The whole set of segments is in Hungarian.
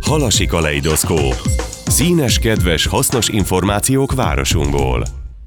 Halasi kaleidoszkóp. Színes, kedves, hasznos információk városunkból.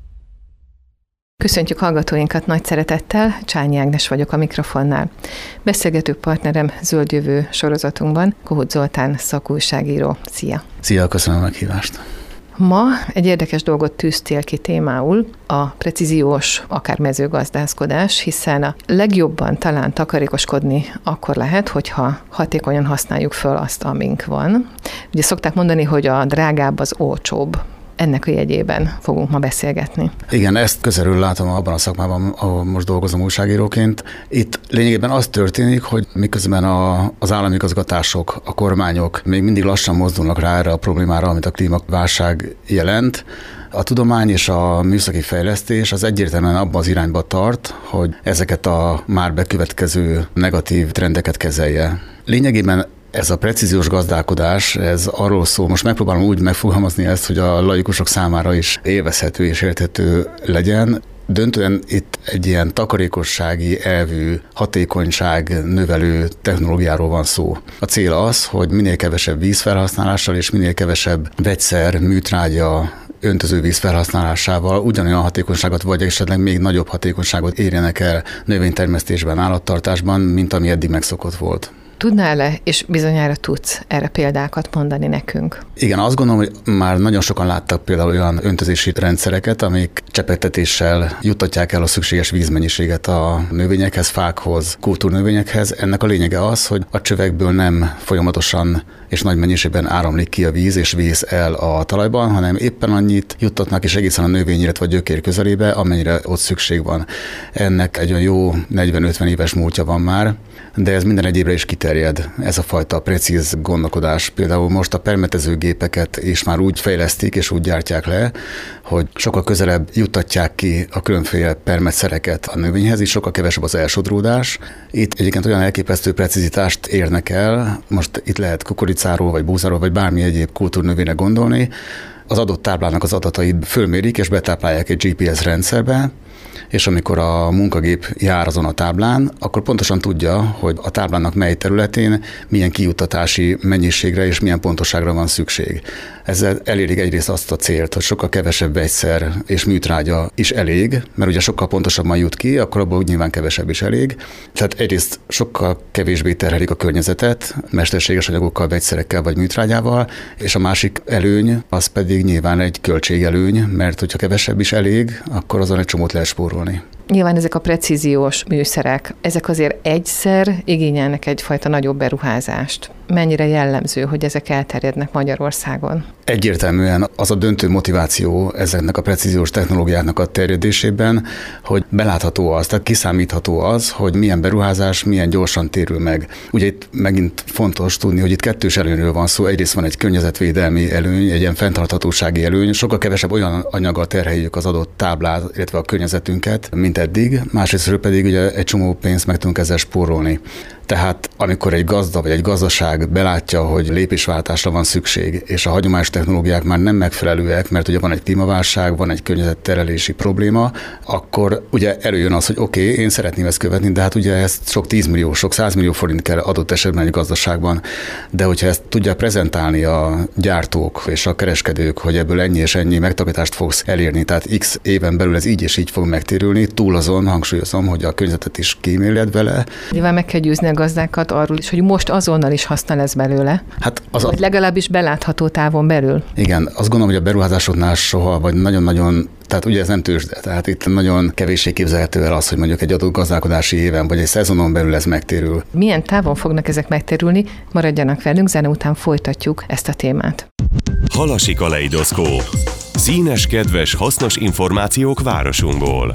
Köszöntjük hallgatóinkat nagy szeretettel, Csányi Ágnes vagyok a mikrofonnál. Beszélgető partnerem Zöld Jövő sorozatunkban Kohut Zoltán szakújságíró. Szia! Szia, köszönöm a meghívást! Ma egy érdekes dolgot tűztél ki témául, a precíziós, akár mezőgazdálkodás, hiszen a legjobban talán takarékoskodni akkor lehet, hogyha hatékonyan használjuk föl azt, amink van. Ugye szokták mondani, hogy a drágább az olcsóbb. Ennek a jegyében fogunk ma beszélgetni. Igen, ezt közelről látom abban a szakmában, ahol most dolgozom újságíróként. Itt lényegében az történik, hogy miközben az állami igazgatások, a kormányok még mindig lassan mozdulnak rá erre a problémára, amit a klímaválság jelent, a tudomány és a műszaki fejlesztés az egyértelműen abban az irányba tart, hogy ezeket a már bekövetkező negatív trendeket kezelje. Lényegében ez a precíziós gazdálkodás, ez arról szól, most megpróbálom úgy megfogalmazni ezt, hogy a laikusok számára is élvezhető és érthető legyen. Döntően itt egy ilyen takarékossági elvű, hatékonyság növelő technológiáról van szó. A cél az, hogy minél kevesebb vízfelhasználással és minél kevesebb vegyszer, műtrágya, öntözővíz felhasználásával ugyanolyan hatékonyságot, vagy esetleg még nagyobb hatékonyságot érjenek el növénytermesztésben, állattartásban, mint ami eddig megszokott volt. Tudnál-e, és bizonyára tudsz erre példákat mondani nekünk? Igen, azt gondolom, hogy már nagyon sokan láttak például olyan öntözési rendszereket, amik csepegtetéssel juttatják el a szükséges vízmennyiséget a növényekhez, fákhoz, kultúrnövényekhez. Ennek a lényege az, hogy a csövekből nem folyamatosan és nagy mennyiségben áramlik ki a víz és vész el a talajban, hanem éppen annyit juttatnak is egészen a növény, illetve a gyökér közelébe, amennyire ott szükség van. Ennek egy olyan jó 40-50 éves múltja van már, de ez minden egyébre is kiterjed, ez a fajta precíz gondolkodás. Például most a permetező gépeket is már úgy fejlesztik és úgy gyártják le, hogy sokkal közelebb juttatják ki a különféle permetszereket a növényhez, és sokkal kevesebb az elsodródás. Itt egyébként olyan elképesztő precizitást érnek el, most itt lehet kukoricáról, vagy búzáról, vagy bármi egyéb kultúrnövényre gondolni, az adott táblának az adatait fölmérik és betáplálják egy GPS rendszerbe, és amikor a munkagép jár azon a táblán, akkor pontosan tudja, hogy a táblának mely területén milyen kijuttatási mennyiségre és milyen pontoságra van szükség. Ezzel elérik egyrészt azt a célt, hogy sokkal kevesebb vegyszer és műtrágya is elég, mert ugye sokkal pontosabban jut ki, akkor abból nyilván kevesebb is elég. Tehát egyrészt sokkal kevésbé terhelik a környezetet, mesterséges anyagokkal, vegyszerekkel vagy műtrágyával, és a másik előny az pedig nyilván egy költségelőny, mert hogyha kevesebb is elég, akkor azon egy csomót lehet spórolni. Nyilván ezek a precíziós műszerek, ezek azért egyszer igényelnek egyfajta nagyobb beruházást. Mennyire jellemző, hogy ezek elterjednek Magyarországon? Egyértelműen az a döntő motiváció ezeknek a precíziós technológiáknak a terjedésében, hogy belátható az, tehát kiszámítható az, hogy milyen beruházás, milyen gyorsan térül meg. Ugye itt megint fontos tudni, hogy itt kettős előnyről van szó. Egyrészt van egy környezetvédelmi előny, egy ilyen fenntarthatósági előny, sokkal kevesebb olyan anyaggal terheljük az adott táblát, illetve a környezetünket, mint eddig, másrésztről pedig ugye egy csomó pénzt meg tudunk ezzel spórolni. Tehát amikor egy gazda vagy egy gazdaság belátja, hogy lépésváltásra van szükség, és a hagyományos technológiák már nem megfelelőek, mert ugye van egy klímaválság, van egy környezetterelési probléma, akkor ugye előjön az, hogy oké, én szeretném ezt követni, de hát ugye ezt sok 10 millió, sok 100 millió forint kell adott esetben egy gazdaságban. De hogyha ezt tudják prezentálni a gyártók és a kereskedők, hogy ebből ennyi és ennyi megtakarítást fogsz elérni, tehát x éven belül ez így és így fog megtérülni, túl azon hangsúlyozom, hogy a környezetet is kíméled vele. Nyilván meg kell győzni a gazdákat arról is, hogy most azonnal is haszna lesz belőle, hát vagy legalábbis belátható távon belül. Igen, azt gondolom, hogy a beruházásoknál soha, vagy nagyon-nagyon, tehát ugye ez nem tőzsde, tehát itt nagyon kevéssé képzelhető el az, hogy mondjuk egy adott gazdálkodási éven, vagy egy szezonon belül ez megtérül. Milyen távon fognak ezek megtérülni? Maradjanak velünk, zene után folytatjuk ezt a témát. Halasi kaleidoszkóp. Színes, kedves, hasznos információk városunkból.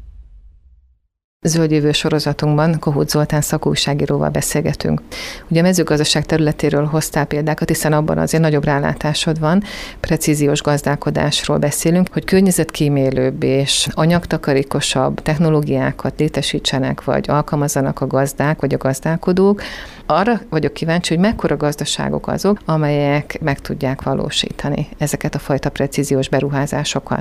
Zöld Jövő sorozatunkban Kohut Zoltán szakújságíróval beszélgetünk. Ugye a mezőgazdaság területéről hoztál példákat, hiszen abban azért nagyobb rálátásod van, precíziós gazdálkodásról beszélünk, hogy környezetkímélőbb és anyagtakarékosabb technológiákat létesítsenek, vagy alkalmazzanak a gazdák, vagy a gazdálkodók. Arra vagyok kíváncsi, hogy mekkora gazdaságok azok, amelyek meg tudják valósítani ezeket a fajta precíziós beruházásokat.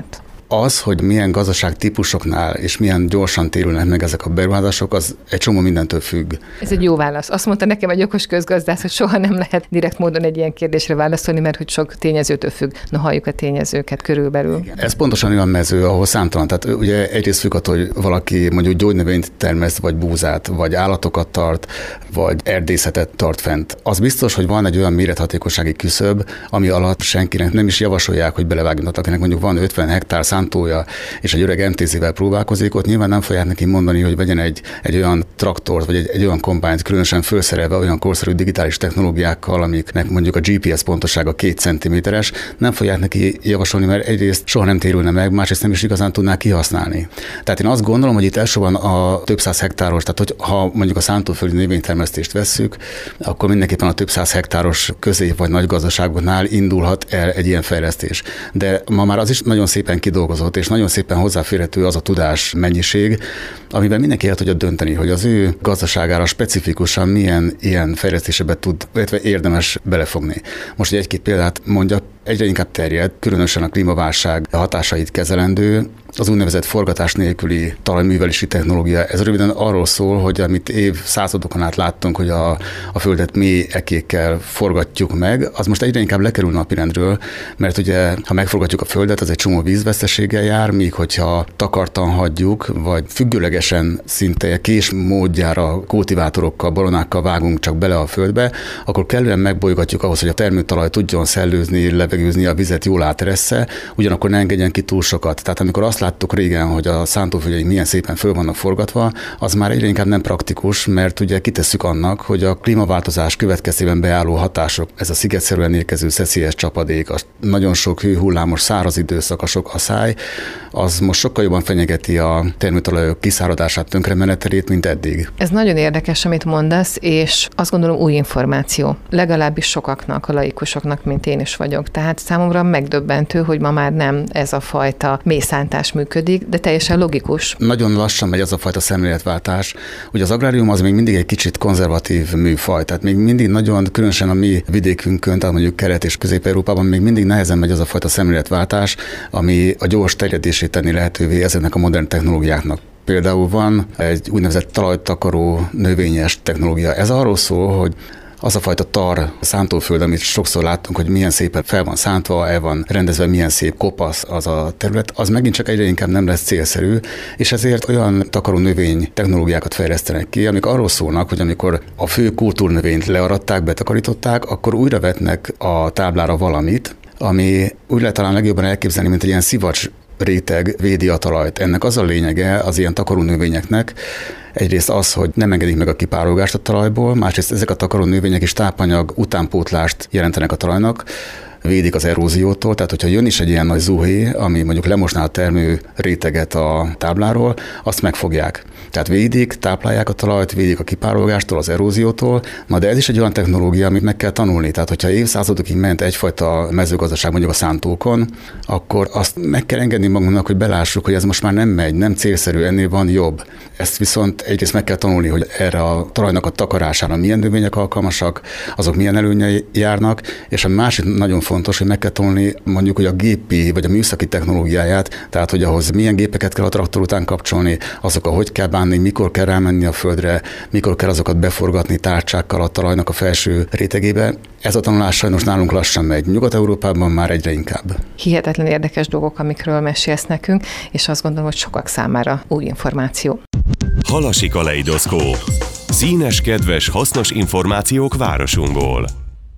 Az, hogy milyen gazdaságtípusoknál és milyen gyorsan térülnek meg ezek a beruházások, az egy csomó mindentől függ. Ez egy jó válasz. Azt mondta nekem egy okos közgazdász, hogy soha nem lehet direkt módon egy ilyen kérdésre válaszolni, mert hogy sok tényezőtől függ. Na, halljuk a tényezőket körülbelül. Igen. Ez pontosan olyan mező, ahol számtalan. Tehát ugye egyrészt függ attól, hogy valaki mondjuk gyógynövényt termeszt, vagy búzát, vagy állatokat tart, vagy erdészetet tart fent. Az biztos, hogy van egy olyan mérethatékonysági küszöb, ami alatt senkinek nem is javasolják, hogy belevágjanak, akinek mondjuk van 50 hektár szántója, és egy öreg MTZ-vel próbálkozik, ott nyilván nem fogják neki mondani, hogy vegyen egy olyan traktort, vagy egy olyan kombányt, különösen felszerelve olyan korszerű digitális technológiákkal, amiknek mondjuk a GPS pontossága 2 cm-es, nem fogják neki javasolni, mert egyrészt soha nem térülne meg, másrészt nem is igazán tudnák kihasználni. Tehát én azt gondolom, hogy itt elsősorban a több száz hektáros, tehát hogy ha mondjuk a szántóföldi növénytermesztést vesszük, akkor mindenképpen a több száz hektáros közép vagy nagy gazdaságoknál indulhat el egy ilyen fejlesztés. De ma már az is nagyon szépen kidolgozott, és nagyon szépen hozzáférhető az a tudás mennyiség, amivel mindenki el tudja dönteni, hogy az ő gazdaságára specifikusan milyen ilyen fejlesztésebe tud, illetve érdemes belefogni. Most egy-két példát mondjak, egyre inkább terjed, különösen a klímaválság hatásait kezelendő, az úgynevezett forgatás nélküli talajművelési technológia. Ez röviden arról szól, hogy amit évszázadokon át láttunk, hogy a földet mély ekékkel forgatjuk meg, az most egyre inkább lekerül napirendről, mert ugye, ha megforgatjuk a földet, az egy csomó vízveszteséggel jár, míg hogyha takartan hagyjuk, vagy függőlegesen szinte kés módjára kultivátorokkal, balonákkal vágunk csak bele a földbe, akkor kellően megbolygatjuk ahhoz, hogy a termőtalaj tudjon szellőzni, levegőzni, a vizet jól áteressze, ugyanakkor ne engedjen ki túl sokat. Tehát amikor azt láttuk régen, hogy a szántóföldeink milyen szépen föl vannak forgatva, az már egyre inkább nem praktikus, mert ugye kitesszük annak, hogy a klímaváltozás következtében beálló hatások, ez a szigetszerűen érkező szeszélyes csapadék, a nagyon sok hőhullámos száraz időszak, a sok aszály, az most sokkal jobban fenyegeti a termőtalajok kiszáradását, tönkremenetelét, mint eddig. Ez nagyon érdekes, amit mondasz, és azt gondolom új információ. Legalábbis sokaknak, a laikusoknak, mint én is vagyok. Tehát számomra megdöbbentő, hogy ma már nem ez a fajta mélyszántás működik, de teljesen logikus. Nagyon lassan megy az a fajta szemléletváltás. Ugye az agrárium az még mindig egy kicsit konzervatív műfaj, tehát még mindig nagyon, különösen a mi vidékünkön, tehát mondjuk Kelet- és Közép-Európában még mindig nehezen megy az a fajta szemléletváltás, ami a gyors terjedését tenni lehetővé ezeknek a modern technológiáknak. Például van egy úgynevezett talajtakaró növényes technológia. Ez arról szól, hogy az a fajta tar szántóföld, amit sokszor láttunk, hogy milyen szépen fel van szántva, el van rendezve, milyen szép kopasz az a terület, az megint csak egyre inkább nem lesz célszerű, és ezért olyan takaró növény technológiákat fejlesztenek ki, amik arról szólnak, hogy amikor a fő kultúrnövényt learadták, betakarították, akkor újra vetnek a táblára valamit, ami úgy lehet talán legjobban elképzelni, mint egy ilyen szivacs réteg védi a talajt. Ennek az a lényege az ilyen takaró növényeknek, egyrészt az, hogy nem engedik meg a kipárolgást a talajból, másrészt ezek a takaró növények is tápanyag utánpótlást jelentenek a talajnak, védik az eróziótól, tehát hogyha jön is egy ilyen nagy zuhé, ami mondjuk lemosná a termő réteget a tábláról, azt megfogják. Tehát védik, táplálják a talajt, védik a kipárolgástól, az eróziótól, na de ez is egy olyan technológia, amit meg kell tanulni. Tehát hogyha évszázadokig ment egyfajta mezőgazdaság mondjuk a szántókon, akkor azt meg kell engedni magunknak, hogy belássuk, hogy ez most már nem megy, nem célszerű, ennél van jobb. Ezt viszont egyrészt meg kell tanulni, hogy erre a talajnak a takarására milyen növények alkalmasak, azok milyen előnyei járnak, és a másik nagyon fontos, hogy meg kell tanulni mondjuk, hogy a gépi vagy a műszaki technológiáját, tehát hogy ahhoz milyen gépeket kell a traktor után kapcsolni, azokkal hogy kell bánni, mikor kell rámenni a földre, mikor kell azokat beforgatni tárcsákkal a talajnak a felső rétegébe. Ez a tanulás sajnos nálunk lassan megy. Nyugat-Európában már egyre inkább. Hihetetlen érdekes dolgok, amikről mesélsz nekünk, és azt gondolom, hogy sokak számára új információ. Halasi kaleidoszkóp. Színes, kedves, hasznos információk városunkból.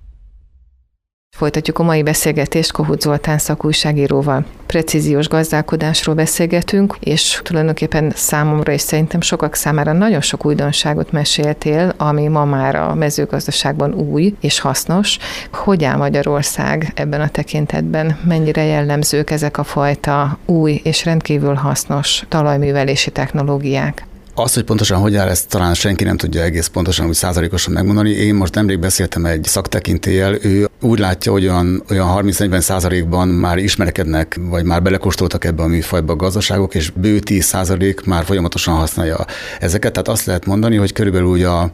Folytatjuk a mai beszélgetést Kohut Zoltán szakújságíróval. Precíziós gazdálkodásról beszélgetünk, és tulajdonképpen számomra és szerintem sokak számára nagyon sok újdonságot meséltél, ami ma már a mezőgazdaságban új és hasznos. Hogy áll Magyarország ebben a tekintetben? Mennyire jellemzők ezek a fajta új és rendkívül hasznos talajművelési technológiák? Az, hogy pontosan hogy áll, ezt talán senki nem tudja egész pontosan, úgy százalékosan megmondani. Én most nemrég beszéltem egy szaktekintéllyel, ő úgy látja, hogy olyan 30-40% már ismerkednek, vagy már belekóstoltak ebbe a műfajba a gazdaságok, és bő 10% már folyamatosan használja ezeket. Tehát azt lehet mondani, hogy körülbelül úgy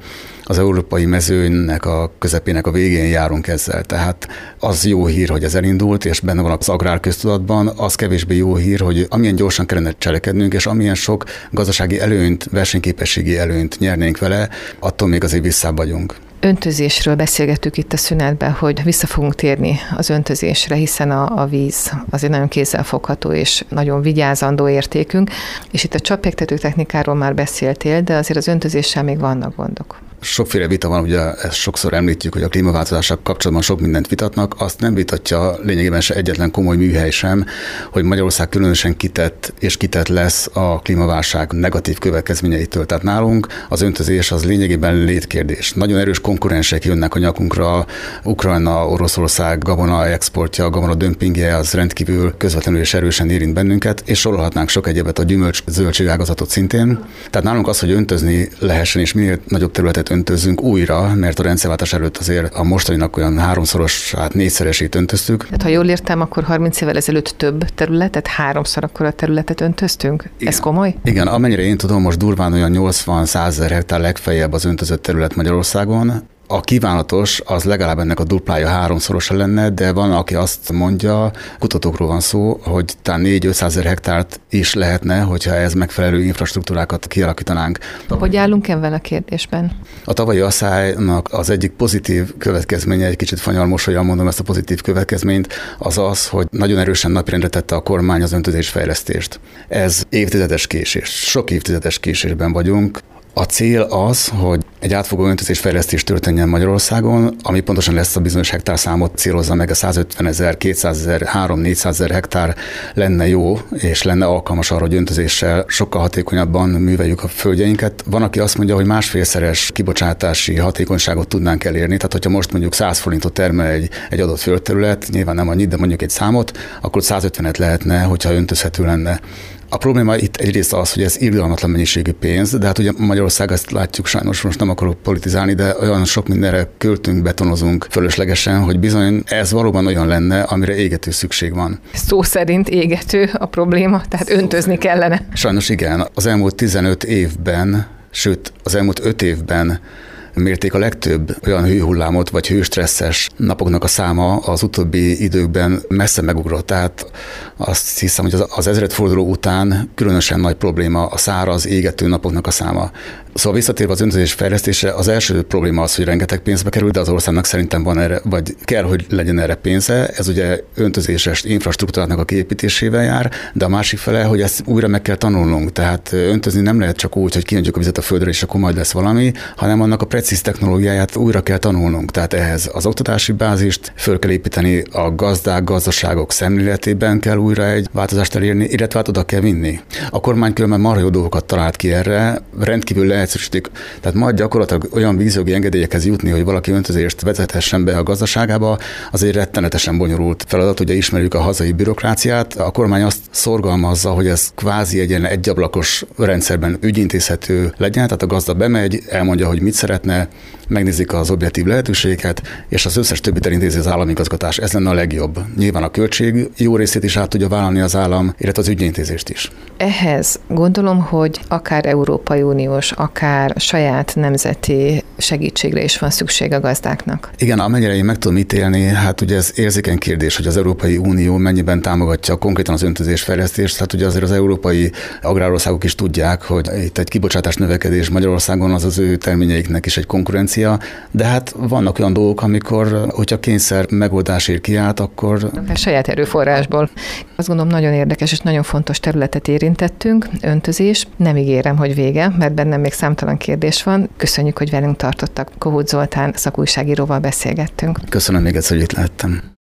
az európai mezőnynek a közepének a végén járunk ezzel. Tehát az jó hír, hogy ez elindult, és benne van az agrárköztudatban, az kevésbé jó hír, hogy amilyen gyorsan kellene cselekednünk, és amilyen sok gazdasági előnyt, versenyképességi előnyt nyernénk vele, attól még azért visszább vagyunk. Öntözésről beszélgettük itt a szünetben, hogy vissza fogunk térni az öntözésre, hiszen a víz azért nagyon kézzelfogható és nagyon vigyázandó értékünk, és itt a csappjegtető technikáról már beszéltél, de azért az öntözéssel még vannak gondok. Sokféle vita van, ugye ezt sokszor említjük, hogy a klímaváltozással kapcsolatban sok mindent vitatnak, azt nem vitatja lényegében se egyetlen komoly műhely sem, hogy Magyarország különösen kitett lesz a klímaválság negatív következményeitől. Tehát nálunk az öntözés az lényegében létkérdés. Nagyon erős konkurensek jönnek a nyakunkra, Ukrajna, Oroszország gabona exportja, gabona dömpingje, az rendkívül közvetlenül és erősen érint bennünket, és sorolhatnánk sok egyebet, a gyümölcs-zöldség ágazatot szintén. Tehát nálunk az, hogy öntözni lehessen, és minél nagyobb területet öntözzünk újra, mert a rendszerváltás előtt azért a mostaninak olyan 3-szoros, 4-szeresét öntöztük. Tehát ha jól értem, akkor 30 évvel ezelőtt több területet, 3-szor akkora területet öntöztünk? Igen. Ez komoly? Igen, amennyire én tudom, most durván olyan 80-100 ezer hektár legfeljebb az öntözött terület Magyarországon. A kívánatos az legalább ennek a duplája 3-szorosa lenne, de van, aki azt mondja, kutatókról van szó, hogy talán 4-500 ezer hektárt is lehetne, hogyha ez megfelelő infrastruktúrákat kialakítanánk. Hogy állunk ebben a kérdésben? A tavalyi asszálynak az egyik pozitív következménye, egy kicsit fanyalmosolyan mondom ezt a pozitív következményt, az az, hogy nagyon erősen napirendre tette a kormány az öntözésfejlesztést. Ez évtizedes késés, sok évtizedes késésben vagyunk. A cél az, hogy egy átfogó öntözésfejlesztés történjen Magyarországon, ami pontosan lesz a bizonyos hektárszámot célozza meg, a 150 ezer, 200 ezer, 300-400 ezer hektár lenne jó, és lenne alkalmas arra, hogy öntözéssel sokkal hatékonyabban műveljük a földjeinket. Van, aki azt mondja, hogy 1,5-szeres kibocsátási hatékonyságot tudnánk elérni, tehát hogyha most mondjuk 100 forintot termel egy adott földterület, nyilván nem annyit, de mondjuk egy számot, akkor 150-et lehetne, hogyha öntözhető lenne. A probléma itt egyrészt az, hogy ez irgalmatlan mennyiségű pénz, de hát ugye Magyarország, ezt látjuk sajnos, most nem akarok politizálni, de olyan sok mindenre költünk, betonozunk fölöslegesen, hogy bizony ez valóban olyan lenne, amire égető szükség van. Szó szerint égető a probléma, tehát öntözni kellene. Sajnos igen. Az elmúlt 15 évben, sőt az elmúlt 5 évben mérték a legtöbb olyan hőhullámot vagy hőstresszes napoknak a száma az utóbbi időkben messze megugrott. Tehát azt hiszem, hogy az ezredforduló után különösen nagy probléma a száraz, égető napoknak a száma. Szóval visszatérve az öntözés fejlesztése, az első probléma az, hogy rengeteg pénzbe kerül, de az országnak szerintem van erre, vagy kell, hogy legyen erre pénze. Ez ugye öntözéses infrastruktúrának a kiépítésével jár, de a másik fele, hogy ezt újra meg kell tanulnunk. Tehát öntözni nem lehet csak úgy, hogy kiöntjük a vizet a földre, és akkor majd lesz valami, hanem annak a precíz technológiáját újra kell tanulnunk. Tehát ehhez az oktatási bázist föl kell építeni, a gazdák, gazdaságok szemléletében kell újra egy változást elérni, illetve hát oda kell vinni. A kormány különben marha jó dolgokat talált ki erre, rendkívül leegyszerűsítik. Tehát majd gyakorlatilag olyan vízjogi engedélyekhez jutni, hogy valaki öntözést vezethessen be a gazdaságába, az egy rettenetesen bonyolult feladat. Ugye ismerjük a hazai bürokráciát. A kormány azt szorgalmazza, hogy ez kvázi egy ilyen egyablakos rendszerben ügyintézhető legyen, tehát a gazda bemegy, elmondja, hogy mit szeretne, megnézik az objektív lehetőséget, és az összes többit elintézi az államigazgatás. Ez lenne a legjobb. Nyilván a költség jó részét is át tudja vállalni az állam, illetve az ügyintézést is. Ehhez gondolom, hogy akár Európai Uniós, akár saját nemzeti segítségre is van szükség a gazdáknak. Igen, amennyire én meg tudom ítélni, hát ugye ez érzékeny kérdés, hogy az Európai Unió mennyiben támogatja konkrétan az öntözésfejlesztést. Hát ugye azért az európai agrárországok is tudják, hogy itt egy kibocsátás növekedés Magyarországon az ő terményeiknek is egy konkurencia, de hát vannak olyan dolgok, amikor, hogyha kényszer megoldás ér ki át, akkor... A saját erőforrásból. Azt gondolom, nagyon érdekes és nagyon fontos területet érintettünk, öntözés. Nem ígérem, hogy vége, mert bennem még számtalan kérdés van. Köszönjük, hogy velünk tartottak. Kohut Zoltán szakújságíróval beszélgettünk. Köszönöm még egyszer, hogy itt lehettem.